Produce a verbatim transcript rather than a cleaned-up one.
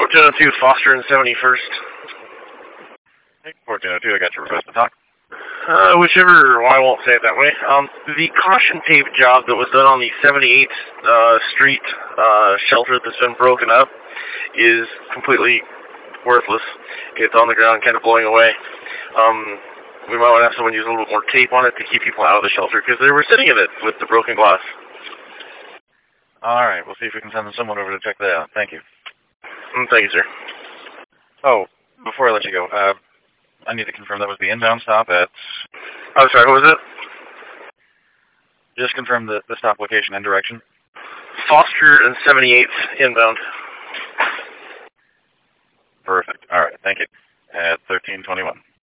fourteen oh two, Foster and seventy-first. Hey, fourteen oh two, I got your request to talk. Uh, whichever, well, I won't say it that way. Um, the caution tape job that was done on the seventy-eighth uh, Street uh, shelter that's been broken up is completely worthless. It's on the ground, kind of blowing away. Um, we might want to have someone use a little bit more tape on it to keep people out of the shelter, because they were sitting in it with the broken glass. All right, we'll see if we can send someone over to check that out. Thank you. Mm, thank you, sir. Oh, before I let you go, uh, I need to confirm that was the inbound stop at... I'm sorry, what was it? Just confirm the, the stop location and direction. Foster and seventy-eighth inbound. Perfect. All right, thank you. At thirteen twenty-one.